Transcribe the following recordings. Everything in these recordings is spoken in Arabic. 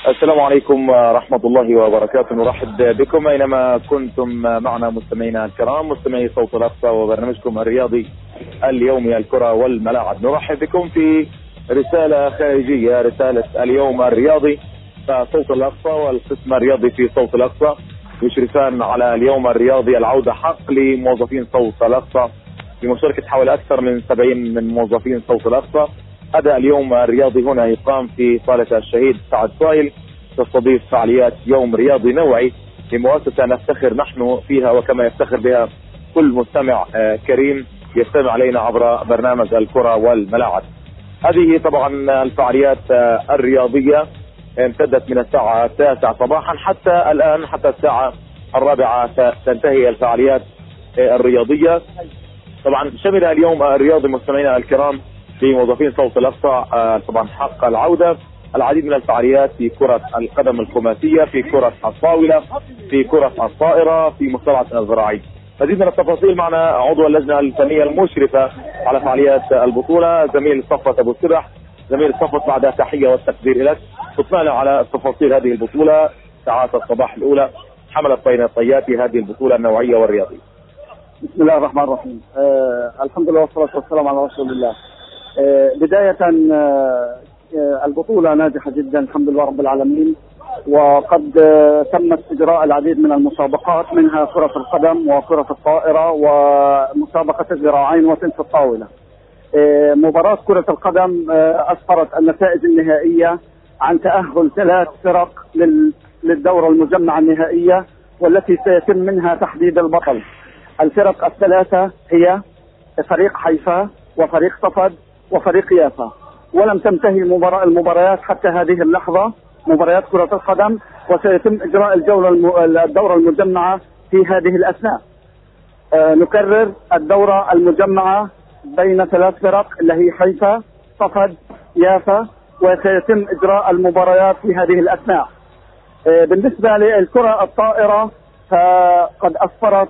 السلام عليكم ورحمة الله وبركاته. نرحب بكم أينما كنتم معنا مستمعينا الكرام، مستمعي صوت الأقصى وبرنامجكم الرياضي اليومي الكرة والملاعب. نرحب بكم في رسالة خارجية، رسالة اليوم الرياضي صوت الأقصى والقسم الرياضي في صوت الأقصى يشرفان على اليوم الرياضي العودة حق لموظفين صوت الأقصى بمشاركة حوالي أكثر من 70 من موظفين صوت الأقصى. هذا اليوم الرياضي هنا يقام في صالة الشهيد سعد صايل، تستضيف فعاليات يوم رياضي نوعي لمؤسسة نفتخر نحن فيها وكما يفتخر بها كل مستمع كريم يستمع علينا عبر برنامج الكرة والملاعب. هذه طبعا الفعاليات الرياضية امتدت من الساعة 9 صباحا حتى الآن، حتى الساعة 4 تنتهي الفعاليات الرياضية. طبعا شمل اليوم الرياضي مستمعينا الكرام لموظفين صوت الأقصى طبعا حق العودة العديد من الفعاليات في كرة القدم الخماسية، في كرة الطاولة، في كرة الطائرة، في مصارعة الذراعين. مزيد من التفاصيل معنا عضو اللجنة الفنية المشرفة على فعاليات البطولة زميل صفوت أبو السبح. زميل صفوت، بعد تحية والتقدير لك، تطلعنا على تفاصيل هذه البطولة ساعات الصباح الأولى حملت بين طيات هذه البطولة النوعية والرياضية. بسم الله الرحمن الرحيم. الحمد لله والصلاة والسلام على رسول الله. بداية البطولة ناجحة جدا الحمد لله رب العالمين، وقد تمت إجراء العديد من المسابقات، منها كرة القدم وكرة الطائرة ومسابقة الذراعين وتنس الطاولة. مباراة كرة القدم أسفرت النتائج النهائية عن تأهل 3 فرق للدورة المجمعة النهائية، والتي سيتم منها تحديد البطل. الفرق الثلاثة هي فريق حيفا وفريق صفد وفريق يافا، ولم تنتهي المباريات حتى هذه اللحظة، مباريات كرة القدم، وسيتم إجراء الدورة المجمعة في هذه الأثناء. نكرر، الدورة المجمعة بين 3 فرق اللي هي حيفا صفد يافا، وسيتم إجراء المباريات في هذه الأثناء. بالنسبة للكرة الطائرة فقد أسفرت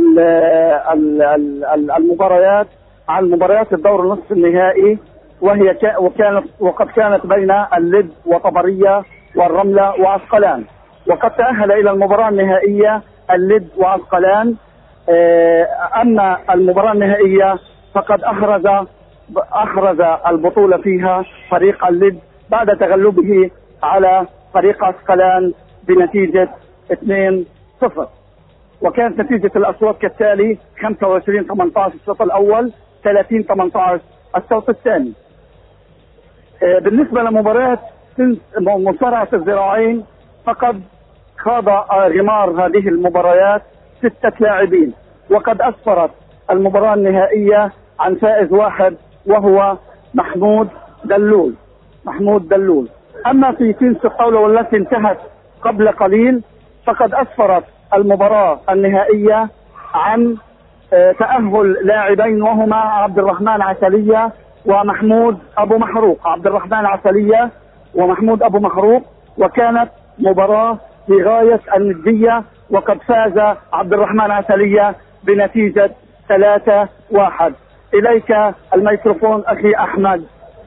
المباريات عن مباريات الدور النصف النهائي، وقد كانت بين اللد وطبرية والرملة وعسقلان، وقد تأهل إلى المباراة النهائية اللد وعسقلان. أما المباراة النهائية فقد أحرز البطولة فيها فريق اللد بعد تغلبه على فريق عسقلان بنتيجة 2-0. وكانت نتيجة الأصوات كالتالي: 25-18 الشوط الأول، 30-18 الشوط الثاني. بالنسبة لمباراة مصارعة الذراعين فقد خاض غمار هذه المباريات 6 لاعبين، وقد أسفرت المباراة النهائية عن فائز واحد وهو محمود دلول. أما في تنس الطاولة والتي انتهت قبل قليل فقد أسفرت المباراة النهائية عن تأهل لاعبين وهما عبد الرحمن عسلية ومحمود أبو محروق. عبد الرحمن عسلية ومحمود أبو محروق، وكانت مباراة في غاية الندية، وقد فاز عبد الرحمن عسلية بنتيجة 3-1. إليك الميكروفون أخي أحمد.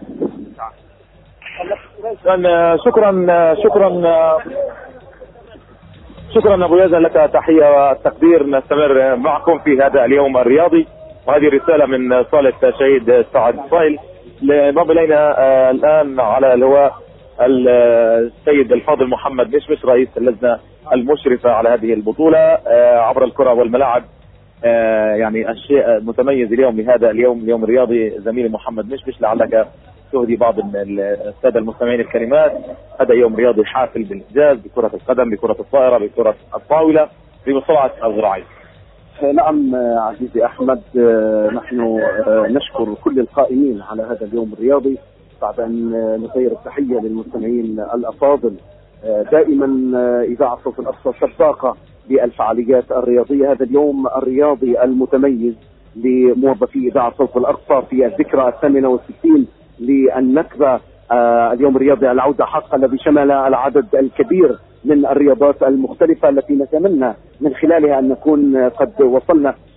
شكرا أبو يزن، لك تحية والتقدير. نستمر معكم في هذا اليوم الرياضي، وهذه رسالة من صالة شهيد سعد صايل. انضم إلينا الآن على الهواء السيد الفاضل محمد مشمش، رئيس اللجنة المشرفة على هذه البطولة عبر الكرة والملاعب. يعني الشيء متميز اليوم لهذا اليوم الرياضي زميلي محمد مشمش، لعلك تهدي بعض السادة المستمعين الكلمات. هذا يوم رياضي حافل بالإنجاز بكرة القدم، بكرة الطائرة، بكرة الطاولة، بمصارعة الذراعين. نعم عزيزي أحمد، نحن نشكر كل القائمين على هذا اليوم الرياضي، بعد أن نغير التحية للمستمعين الأفاضل. دائما إذاعة صوت الأقصى سباقة بالفعاليات الرياضية. هذا اليوم الرياضي المتميز لموظفي إذاعة صوت الأقصى في الذكرى 68 للنكبة. اليوم الرياضي العودة حق، الذي شمل العدد الكبير من الرياضات المختلفة التي نتمنى من خلالها أن نكون قد وصلنا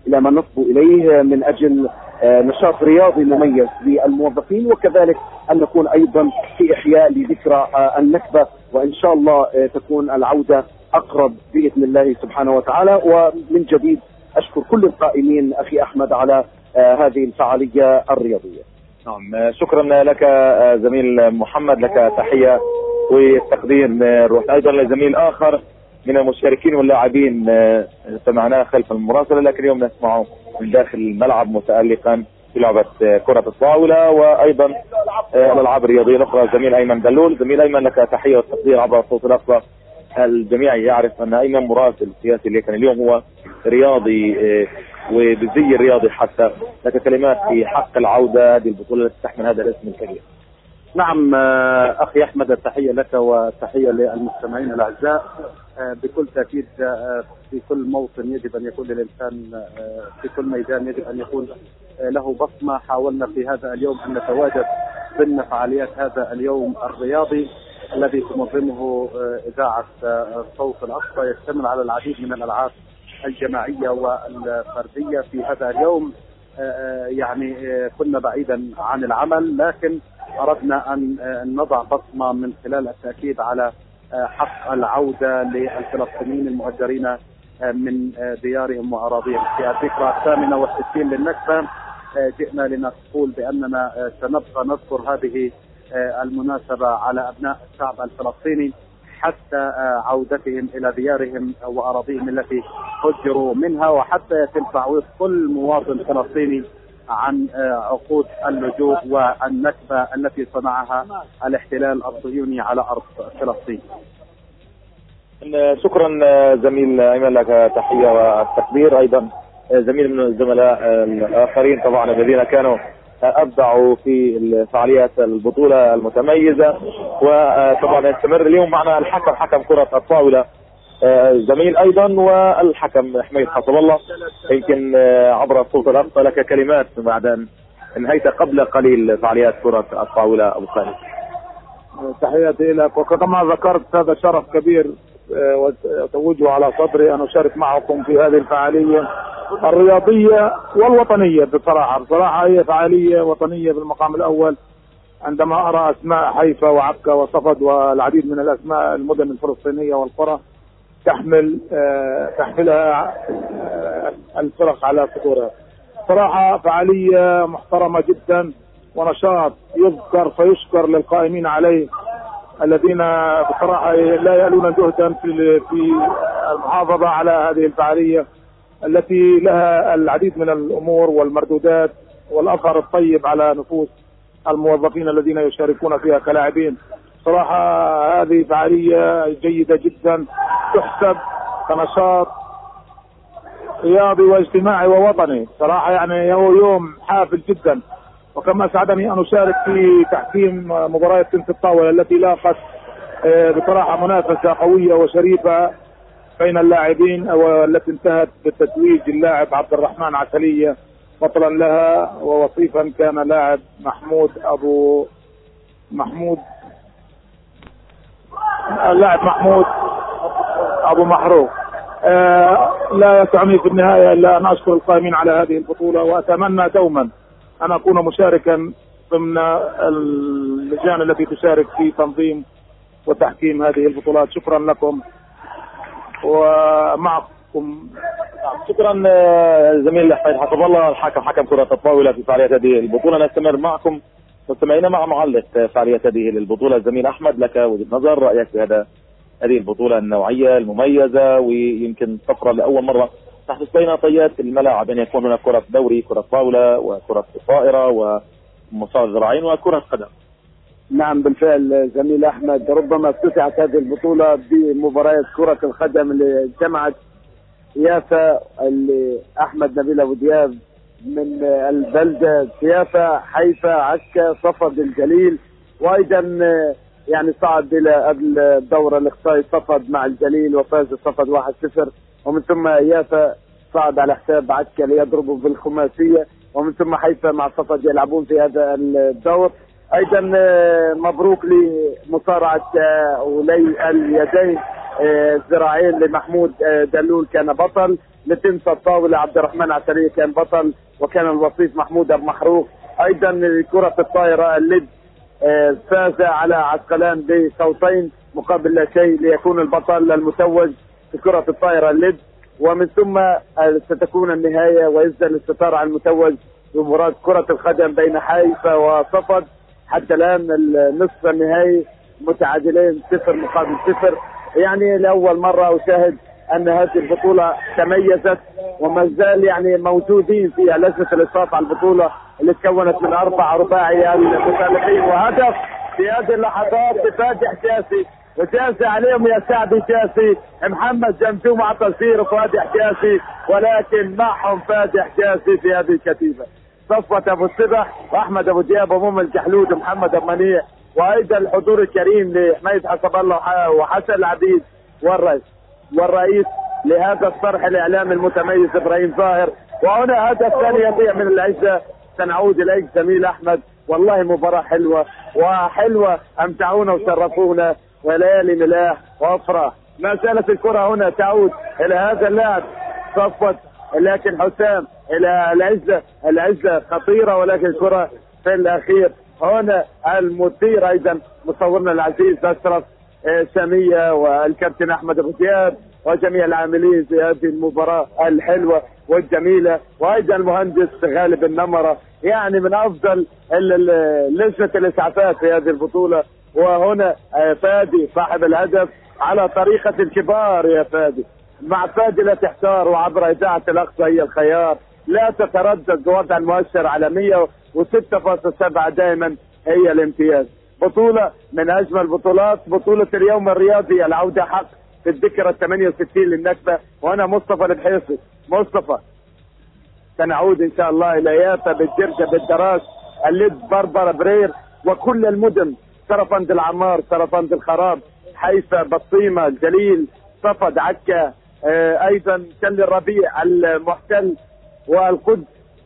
إلى ما نصبو إليه من أجل نشاط رياضي مميز للموظفين، وكذلك أن نكون أيضا في إحياء لذكرى النكبة، وإن شاء الله تكون العودة أقرب بإذن الله سبحانه وتعالى. ومن جديد أشكر كل القائمين أخي أحمد على هذه الفعالية الرياضية. نعم، شكرا لك زميل محمد، لك تحية وتقدير روح. أيضا لزميل آخر من المشاركين واللاعبين سمعناه خلف المراسلة، لكن اليوم نسمعه من داخل الملعب متألقا في لعبة كرة الطاولة وأيضا الألعاب الرياضية الأخرى. زميل أيمن دلول. زميل أيمن، لك تحية والتقدير عبر الصوت الأقصى. الجميع يعرف أن أيمن مراسل سياسي، لكن اليوم هو رياضي وبزي الرياضي حتى. لك كلمات في حق العودة هذه البطولة التي تحمل هذا الاسم الكبير. نعم أخي أحمد، التحية لك والتحية للمستمعين الأعزاء. بكل تأكيد في كل موطن يجب أن يكون للإنسان، في كل ميدان يجب أن يكون له بصمة. حاولنا في هذا اليوم أن نتواجد ضمن فعاليات هذا اليوم الرياضي الذي تنظمه إذاعة صوت الأقصى، يشتمل على العديد من الألعاب الجماعية والفردية. في هذا اليوم يعني كنا بعيدا عن العمل، لكن أردنا أن نضع بصمة من خلال التأكيد على حق العودة للفلسطينيين المهجرين من ديارهم وأراضيهم. في الذكرى 68 للنكبة جئنا لنقول بأننا سنبقى نذكر هذه المناسبة على أبناء الشعب الفلسطيني حتى عودتهم إلى ديارهم وأراضيهم التي هجروا منها، وحتى يتم تعويض كل مواطن فلسطيني عن عقود اللجوء والنكبة التي صنعها الاحتلال الصهيوني على أرض فلسطين. شكرا زميل أيمن، لك تحية والتقدير. أيضا زميل من الزملاء الآخرين طبعا الذين كانوا أبدعوا في فعاليات البطولة المتميزة. وطبعا يستمر اليوم معنا الحكم، حكم كرة الطاولة زميل أيضا، والحكم حميد حسب الله. يمكن عبر الصوت الأقصى لك كلمات بعد أن انهيت قبل قليل فعاليات كرة الطاولة أبو خالد. تحياتي لك، وكما ذكرت هذا شرف كبير وتوجه على صدري أن أشارك معكم في هذه الفعالية الرياضية والوطنية. بصراحة هي فعالية وطنية بالمقام الأول، عندما أرى أسماء حيفا وعكا وصفد والعديد من الأسماء المدن الفلسطينية والقرى تحملها الفرق على صدورها. صراحة فعالية محترمة جدا ونشاط يذكر فيشكر للقائمين عليه، الذين بصراحة لا يألون جهدا في المحافظة على هذه الفعالية التي لها العديد من الأمور والمردودات والأثر الطيب على نفوس الموظفين الذين يشاركون فيها كلاعبين. صراحة هذه فعالية جيدة جدا، تحسب كنشاط رياضي واجتماعي ووطني. صراحة يعني هو يوم حافل جدا، وكما سعدني أن أشارك في تحكيم مباريات تنس الطاولة التي لاقت بصراحة منافسة قوية وشريفة بين اللاعبين، والتي انتهت بتتويج اللاعب عبد الرحمن عسلية بطلا لها، ووصيفا كان لاعب محمود أبو محروق. لا يسعني في النهاية إلا أن أشكر القائمين على هذه البطولة، وأتمنى دوما أن أكون مشاركا ضمن اللجان التي تشارك في تنظيم وتحكيم هذه البطولات. شكرا لكم ومعكم. شكرا زميل حميد حسب الله، الحكم حكم كرة الطاولة في فعاليات هذه البطولة. نستمر معكم مستمعينا مع معلق فعاليات هذه البطولة الزميل أحمد. لك وجهة نظر، رأيك في هذه البطولة النوعية المميزة، ويمكن تفرض لأول مرة تحدث بين طيات الملاعب أن يكون هناك كرة دوري، كرة طاولة وكرة طائرة ومصارعة ذراعين وكرة قدم. نعم بالفعل زميل أحمد، ربما افتتحت هذه البطولة بمباريات كرة القدم اللي جمعت يافا اللي أحمد نبيل أبو دياب من البلدة يافا، حيفا، عكا، صفد الجليل، وأيضا يعني صعد إلى الدورة الإقصائي صفد مع الجليل وفاز صفد 1-0، ومن ثم يافا صعد على حساب عكا ليضربوا بالخماسية، ومن ثم حيفا مع صفد يلعبون في هذا الدور. ايضا مبروك لمصارعة ولي اليدين الذراعين لمحمود دلول كان بطل، لتنس الطاولة عبد الرحمن عسلية كان بطل، وكان الوصيف محمود أبو محروق. أيضا كرة الطائرة الليد فاز على عسقلان بصوتين مقابل لا شيء ليكون البطل المتوج في كرة الطائرة الليد. ومن ثم ستكون النهاية وينزل الستار على المتوج بمباراة كرة القدم بين حيفا وصفد. حتى الآن النصف النهائي متعادلين 0 مقابل 0. يعني لأول مرة أشاهد أن هذه البطولة تميزت وما زال يعني موجودين فيها لجنة الإشراف على البطولة اللي تكونت من 4 رباعي المسابقين. وهدف في هذه اللحظات لفادي حجازي، وجاز عليهم يا سعد جاسي محمد جمجوم على تصوير فادي حجازي، ولكن معهم فادي حجازي في هذه الكتيبة. صفوة أبو السبح وأحمد أبو دياب ومؤمن الجحلود ومحمد أبو منيع، وأيضا الحضور الكريم لحميد حسب الله وحسن العبيد والرئيس لهذا الصرح الإعلامي المتميز إبراهيم ظاهر. وهنا هدف ثاني يضيع من العزة. سنعود إليك زميل أحمد. والله مباراة حلوة أمتعونا وشرفونا وليالي ملاح وأفراح. ما زالت الكرة هنا تعود إلى هذا اللاعب صفوت، لكن حسام إلى العزة خطيرة، ولكن الكرة في الأخير هنا المثير أيضا مصورنا العزيز أشرف سامية والكابتن أحمد أبو دياب وجميع العاملين في هذه المباراة الحلوة والجميلة، وأيضا المهندس غالب النمرة، يعني من أفضل لجنة الإسعافات في هذه البطولة. وهنا فادي صاحب الهدف على طريقة الكبار يا فادي. مع فادي لا تحتار، وعبر إذاعة الأقصى هي الخيار، لا تتردد بوضع المؤشر على 106.7 دائما هي الامتياز. بطولة من أجمل بطولات، بطولة اليوم الرياضي العودة حق في الذكرى 68 للنكبة. وأنا مصطفى البحيصي. مصطفى سنعود إن شاء الله إلى يافا بالجرجة بالدراس الليد بربرة برير وكل المدن، سرفند العمار سرفند الخراب حيفا بطيمة الجليل صفد عكا أيضا تل الربيع المحتل والقدس،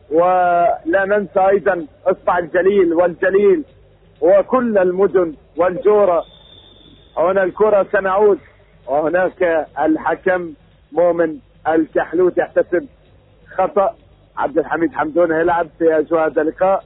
ولا ننسى أيضا اصبع الجليل والجليل وكل المدن والجورة. هنا الكرة سنعود، وهناك الحكم مؤمن الكحلوت يحتسب خطأ. عبد الحميد حمدون يلعب في أجواء هذا اللقاء.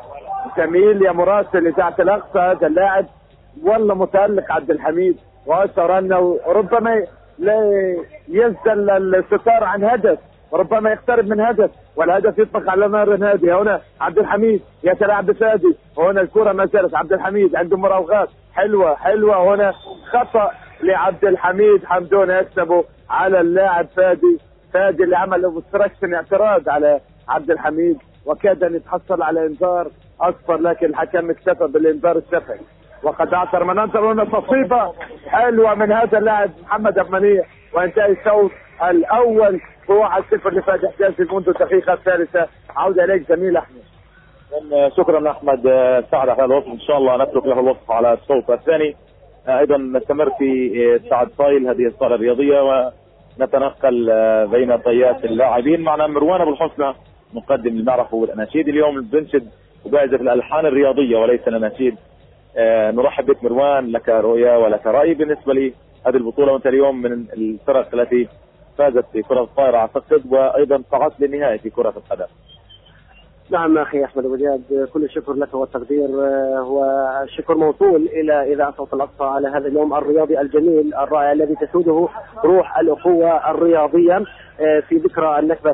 جميل يا مراسل إذاعة الأقصى، هذا اللاعب والله متألق عبد الحميد، وأشعر أنه ربما لا ينزل الستار عن هدف، وربما يقترب من هدف، والهدف يطلق على نار نادي. هنا عبد الحميد يتلاعب بفادي، وهنا الكرة ما زالت عبد الحميد عنده مراوغات حلوة. هنا خطأ لعبد الحميد حمدون يكسبه على اللاعب فادي اللي عمل اوبستراكشن اعتراض على عبد الحميد، وكاد ان يتحصل على انذار اصفر، لكن الحكم اكتفى بالانذار الشفعي. وقد اعتر مناظر هنا تصويبه حلوه من هذا اللاعب محمد ابو منيع، وانتهى الشوط الاول ب 1-0 لفادي حجازي منذ الدقيقه الثالثه. عوده اليك زميل احمد. شكرا احمد سعد على الوصف، ان شاء الله نترك له الوصف على الشوط الثاني. ايضا نستمر في سعد صايل هذه الصاله الرياضيه، ونتنقل بين طيات اللاعبين. معنا مروان ابو الحسنى مقدم اللي نعرفه بالاناشيد، اليوم بنشد وباعزة الالحان الرياضيه وليس الاناشيد. نرحب بك مروان، لك رؤيه ولك راي بالنسبه لي هذه البطوله، وانت اليوم من الفرق التي فازت في كره الطائره اعتقد، وايضا صعدت للنهائي في كره القدم. نعم اخي احمد ابو زياد، كل الشكر لك والتقدير، والشكر موصول الى اذاعه صوت الاقصى على هذا اليوم الرياضي الجميل الرائع الذي تسوده روح الاخوه الرياضيه في ذكرى النكبه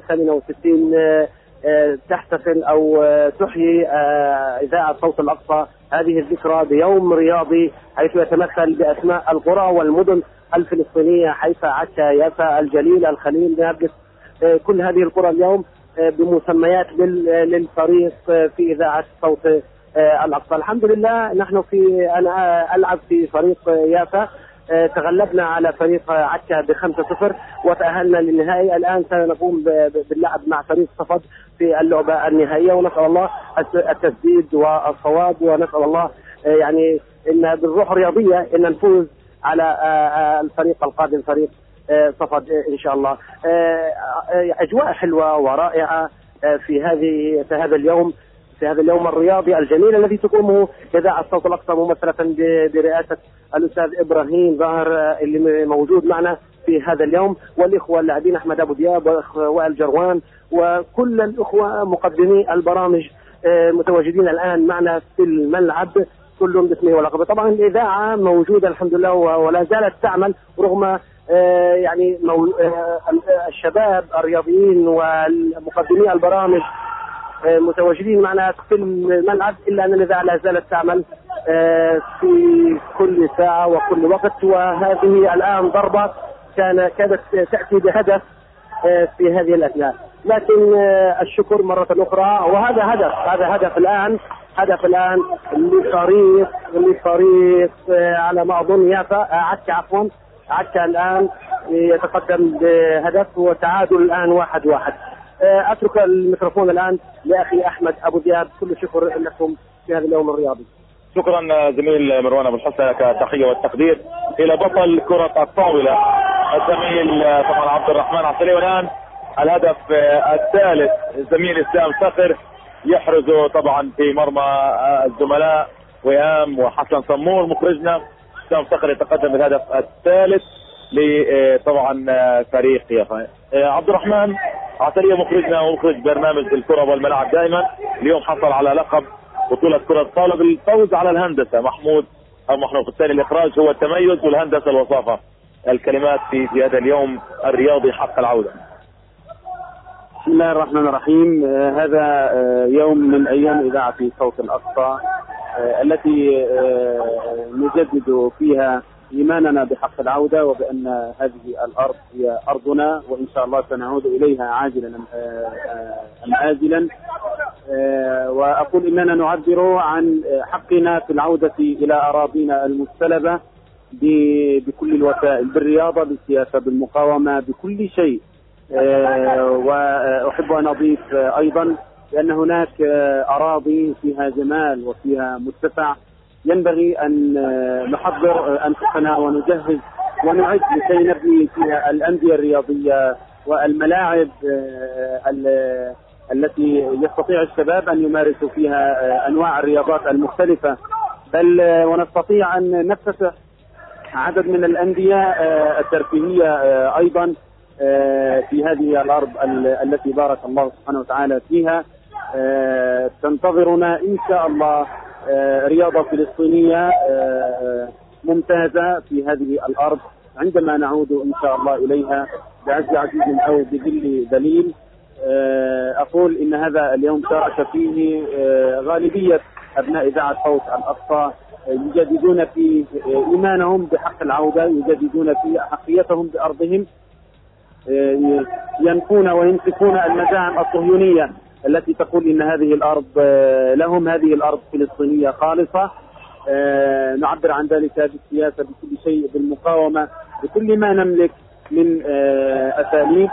68. تحتفل او تحيي اذاعه صوت الاقصى هذه الذكرى بيوم رياضي، حيث يتمثل باسماء القرى والمدن الفلسطينيه، حيفا عكا يافا الجليل الخليل نابلس، كل هذه القرى اليوم بمسميات للفريق في إذاعة صوت الأقصى. الحمد لله نحن أنا ألعب في فريق يافا، تغلبنا على فريق عكا ب5-0 وتأهلنا للنهائي. الآن سنقوم باللعب مع فريق صفد في اللعبة النهائية، ونسأل الله التسديد والصواب، ونسأل الله يعني إن بالروح الرياضية إن نفوز على الفريق القادم فريق صفد ان شاء الله. اجواء حلوه ورائعه في هذا اليوم الرياضي الجميل الذي تقومه اذاعه صوت الاقصى ممثله برئاسه الاستاذ ابراهيم ظاهر اللي موجود معنا في هذا اليوم، والإخوة اللاعبين أحمد أبو دياب ووائل جروان وكل الأخوة مقدمي البرامج متواجدين الآن معنا في الملعب كلهم باسمه ولقبه. طبعا الإذاعة موجودة الحمد لله ولا زالت تعمل رغم يعني الشباب الرياضيين ومقدمي البرامج متواجدين معنا في الملعب، إلا أن الإذاعة لا زالت تعمل في كل ساعة وكل وقت. وهذه الآن ضربة كانت تأتي بهدف في هذه الأثناء، لكن الشكر مرة أخرى. وهذا هدف الآن لفريق على ما أظن يافا عكا الآن يتقدم بهدف وتعادل الآن 1-1. أترك الميكروفون الآن لأخي أحمد أبو دياب. كل شكر لكم في هذا اليوم الرياضي. شكرا زميل مروان أبو الحسن، لك التحية والتقدير. إلى بطل كرة الطاولة الزميل طبعا عبد الرحمن عسلية، والآن الهدف الثالث زميل إسلام صقر يحرز طبعا في مرمى الزملاء وهام وحسن صمور. مخرجنا إسلام صقر يتقدم بالهدف الثالث لطبعا فريق يافا. عبد الرحمن عسلية مخرجنا ومخرج برنامج الكرة والملاعب دائما، اليوم حصل على لقب بطولة كرة الطاولة بالفوز على الهندسة. محمود الثاني الإخراج هو التميز، والهندسة الوصافة. الكلمات في هذا اليوم الرياضي حق العودة. بسم الله الرحمن الرحيم. هذا يوم من أيام إذاعة صوت الأقصى التي نجدد فيها إيماننا بحق العودة، وبأن هذه الأرض هي أرضنا، وإن شاء الله سنعود إليها عاجلا أم آجلا. وأقول إننا نعبر عن حقنا في العودة إلى أراضينا المستلبة بكل الوسائل، بالرياضة، بالسياسة، بالمقاومة، بكل شيء. وأحب أن أضيف أيضا بأن هناك أراضي فيها جمال وفيها متسع، ينبغي أن نحضر أنفسنا ونجهز ونعد لكي نبني فيها الأندية الرياضية والملاعب التي يستطيع الشباب أن يمارسوا فيها أنواع الرياضات المختلفة، بل ونستطيع أن نفتتح عدد من الأندية الترفيهية أيضا في هذه الأرض التي بارك الله سبحانه وتعالى فيها. تنتظرنا إن شاء الله رياضة فلسطينية ممتازة في هذه الأرض عندما نعود إن شاء الله إليها بعز عزيز أو بذل ذليل. أقول إن هذا اليوم شارك فيه غالبية أبناء إذاعة صوت الأقصى، يجددون فيه إيمانهم بحق العودة، يجددون فيه أحقيتهم بأرضهم، ينفون وينسفون المزاعم الصهيونية التي تقول إن هذه الأرض لهم، هذه الأرض فلسطينية خالصة. نعبر عن ذلك بالسياسة، بكل شيء، بالمقاومة، بكل ما نملك من أساليب.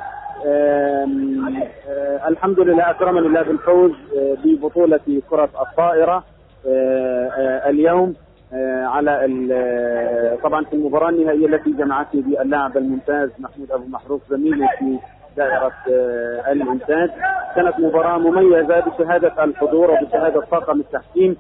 الحمد لله أكرمنا الله بالفوز ببطولة كرة الطائرة اليوم على طبعا في المباراة النهائية التي جمعتني باللاعب الممتاز محمود أبو محروق زميلي في دائرة الإنتاج. كانت مباراة مميزة بشهادة الحضور وبشهادة طاقم التحكيم،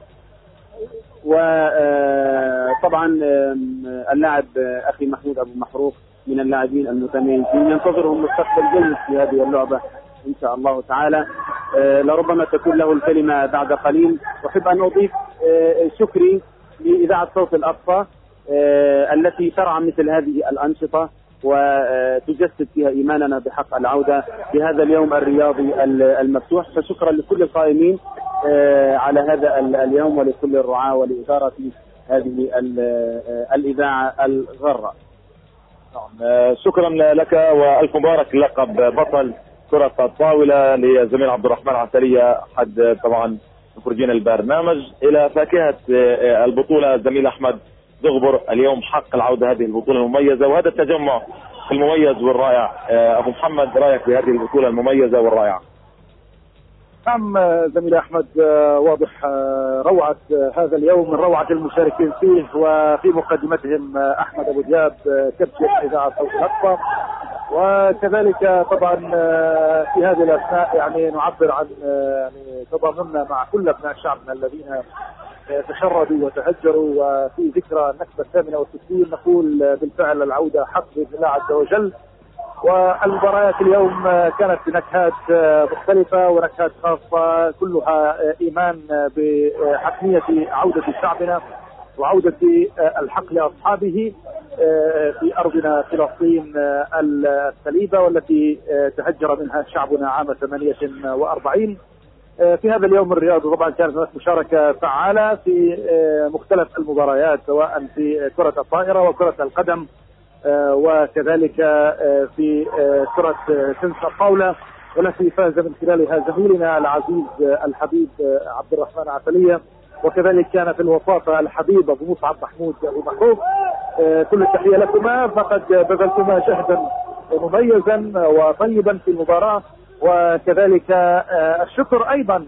وطبعا اللاعب أخي محمود أبو محروق من اللاعبين المتميزين، ينتظرهم مستقبل جيد في هذه اللعبة إن شاء الله تعالى. لربما تكون له الكلمة بعد قليل. أحب أن أضيف شكري لإذاعة صوت الأقصى التي ترعى مثل هذه الأنشطة وتجسد فيها إيماننا بحق العودة في هذا اليوم الرياضي المفتوح. فشكرا لكل القائمين على هذا اليوم، ولكل الرعاة ولإدارة هذه الإذاعة الغراء. شكرا لك، والف مبارك لقب بطل كرة الطاولة لزميل عبد الرحمن عسلية أحد طبعا مخرجين البرنامج. إلى فاكهة البطولة الزميل أحمد زغبر، اليوم حق العودة هذه البطولة المميزة وهذا التجمع المميز والرائع. أبو محمد، رأيك في هذه البطولة المميزة والرائعة؟ نعم زميل أحمد، واضح روعة هذا اليوم من روعة المشاركين فيه، وفي مقدمتهم أحمد أبو دياب كابتن إذاعة صوت الأقصى، وكذلك طبعا في هذه الأثناء يعني نعبر عن يعني تضامننا مع كل أبناء شعبنا الذين تشردوا وتهجروا، وفي ذكرى النكبة 68 نقول بالفعل العودة حق بإذن الله عز وجل. والمباريات اليوم كانت بنكهات مختلفة ونكهات خاصة، كلها إيمان بحتمية عودة شعبنا وعودة الحق لأصحابه في أرضنا فلسطين السليبة والتي تهجر منها شعبنا عام 48. في هذا اليوم الرياضي طبعا كانت هناك مشاركة فعالة في مختلف المباريات، سواء في كرة الطائرة وكرة القدم وكذلك في كرة تنس الطاولة، والتي فاز من خلالها زميلنا العزيز الحبيب عبد الرحمن عسلية، وكذلك كان في الوساطة الحبيب أبو مصعب محمود أبو محروف. كل التحية لكما، فقد بذلتما جهدا مميزا وطيبا في المباراة، وكذلك الشكر أيضا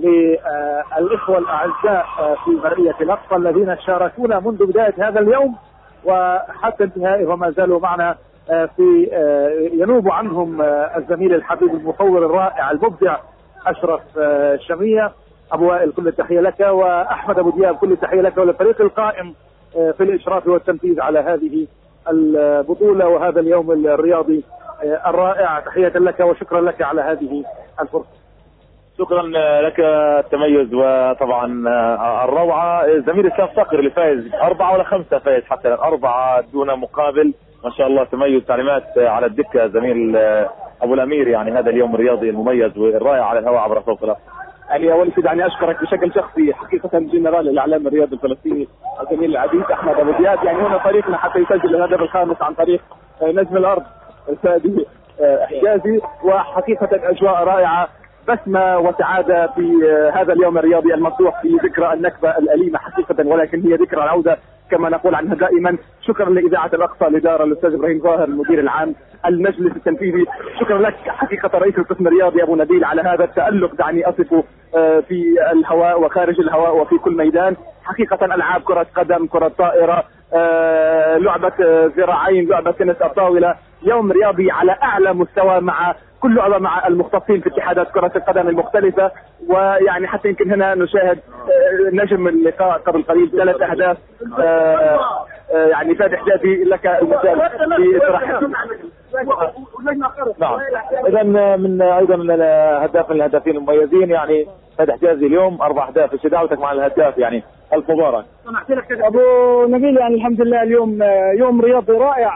للإخوة الأعزاء في مرئية الأقصى الذين شاركونا منذ بداية هذا اليوم وحتى انتهائه وما زالوا معنا. في ينوب عنهم الزميل الحبيب المصور الرائع المبدع أشرف شمية. أبو وائل كل التحية لك، وأحمد أبو دياب كل التحية لك، والفريق القائم في الإشراف والتنفيذ على هذه البطولة وهذا اليوم الرياضي الرائع. تحية لك وشكرا لك على هذه الفرصة. شكرا لك التميز وطبعا الروعة. زميل الشاف صقر اللي فايز 4 ولا 5 فايز حتى 4 دون مقابل، ما شاء الله تميز. تعليمات على الدكة زميل أبو الأمير، يعني هذا اليوم الرياضي المميز والرائع على الهواء عبر صوت الأقصى. علي أول شيء دعني أشكرك بشكل شخصي حقيقة جنرال الإعلام الرياضي الفلسطيني الزميل العزيز أحمد أبو دياب. يعني هنا طريقنا حتى يسجل الهدف الخامس عن طريق نجم الأرض فادي حجازي، وحقيقة أجواء رائعة، بسمة وسعادة في هذا اليوم الرياضي المفتوح في ذكرى النكبة الأليمة حقيقة، ولكن هي ذكرى العودة كما نقول عنها دائما. شكرا لإذاعة الأقصى، الإدارة، الأستاذ إبراهيم ظاهر المدير العام، المجلس التنفيذي. شكرا لك حقيقة رئيس القسم الرياضي أبو نبيل على هذا التألق دعني أصفه في الهواء وخارج الهواء وفي كل ميدان. حقيقة ألعاب كرة قدم، كرة طائرة، لعبة ذراعين، لعبة تنس الطاولة، يوم رياضي على أعلى مستوى مع كل لعبة مع المختصين في اتحادات كرة القدم المختلفة. ويعني حتى يمكن هنا نشاهد نجم اللقاء قبل قليل 3 أهداف. يعني فادي حجازي لك المثال في إصراحة. نعم، إذا من أيضا الهداف من الهدافين المميزين، يعني فادي حجازي اليوم 4 أهداف. ايش دعوتك مع الهداف؟ يعني ألف مبارك أبو نبيل. يعني الحمد لله اليوم يوم رياضي رائع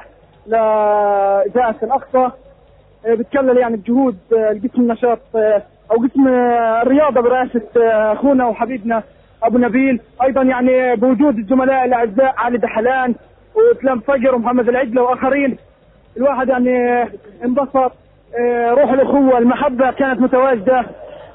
لإذاعة الأقصى، بتكلل يعني بجهود القسم النشاط او قسم الرياضه برئاسه اخونا وحبيبنا ابو نبيل، ايضا يعني بوجود الزملاء الاعزاء علي دحلان واسلام فجر ومحمد العجله واخرين. الواحد يعني انبسط، روح الاخوه المحبه كانت متواجده،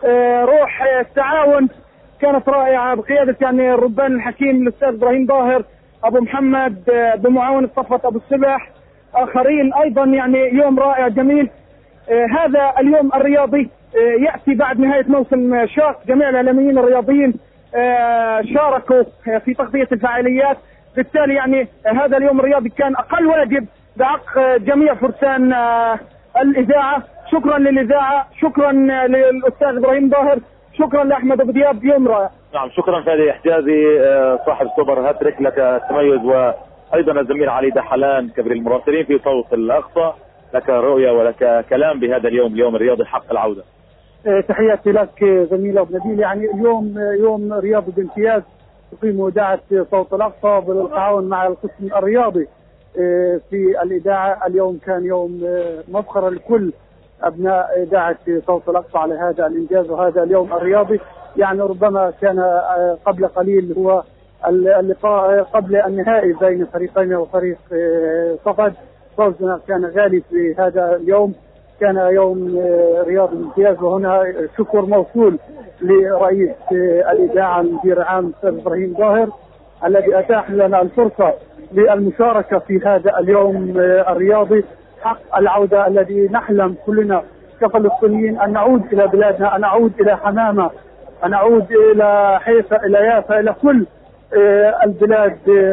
روح التعاون كانت رائعه بقياده يعني الربان الحكيم الاستاذ ابراهيم ظاهر، ابو محمد بمعاونه صفوت ابو السبح، اخرين. ايضا يعني يوم رائع جميل. هذا اليوم الرياضي يأتي بعد نهاية موسم شاق. جميع الإعلاميين الرياضيين شاركوا في تغطية الفعاليات، بالتالي يعني هذا اليوم الرياضي كان أقل واجب بحق جميع فرسان الإذاعة. شكرا للإذاعة، شكرا للأستاذ إبراهيم ظاهر، شكرا لأحمد أبو دياب. يوم رائع. نعم، شكرا فادي حجازي صاحب سوبر هاتريك، لك التميز. وأيضا الزميل علي دحلان كبير المراسلين في صوت الأقصى، لك رؤية ولك كلام بهذا اليوم الرياضي حق العودة. تحياتي لك زميل أبو نبيل. يعني اليوم يوم رياضي بامتياز تقيم إذاعة صوت الأقصى بالتعاون مع القسم الرياضي في الإذاعة. اليوم كان يوم مفخر لكل أبناء إذاعة صوت الأقصى على هذا الإنجاز وهذا اليوم الرياضي. يعني ربما كان قبل قليل هو اللقاء قبل النهائي بين فريقين وفريق صفد. فوزنا كان غالي في هذا اليوم، كان يوم رياضي امتياز. وهنا شكر موصول لرئيس الإذاعة المدير العام الأستاذ إبراهيم ظاهر الذي أتاح لنا الفرصة للمشاركة في هذا اليوم الرياضي حق العودة الذي نحلم كلنا كفلسطينيين أن نعود إلى بلادنا، أن نعود إلى حمامة، أن نعود إلى حيفا، إلى يافا، إلى كل البلاد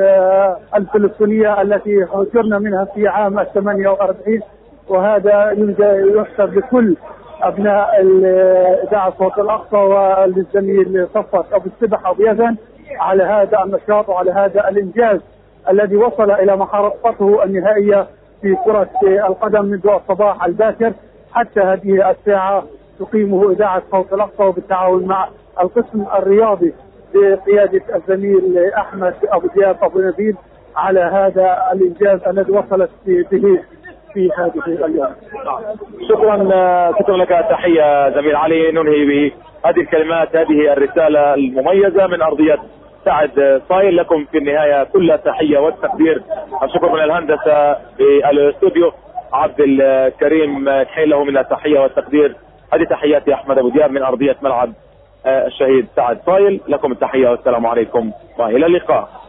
الفلسطينية التي هاجرنا منها في عام 48. وهذا يحسب لكل أبناء إذاعة صوت الأقصى وللزميل صفوت أبو السبح أبو يزن على هذا النشاط وعلى هذا الإنجاز الذي وصل إلى محطته النهائية في كرة القدم منذ الصباح الباكر حتى هذه الساعة. تقيمه إذاعة صوت الأقصى وبالتعاون مع القسم الرياضي بقيادة الزميل أحمد أبو دياب أبو نبيل على هذا الإنجاز الذي وصلت به في هذه اليوم. شكرا لك، تحية زميل علي. ننهي بهذه الكلمات، هذه الرسالة المميزة من أرضية سعد صايل. لكم في النهاية كل التحية والتقدير. الشكر من الهندسة بالاستوديو عبد الكريم حين له من التحية والتقدير. هذه تحياتي أحمد أبو دياب من أرضية ملعب الشهيد سعد صايل. لكم التحية والسلام عليكم وإلى اللقاء.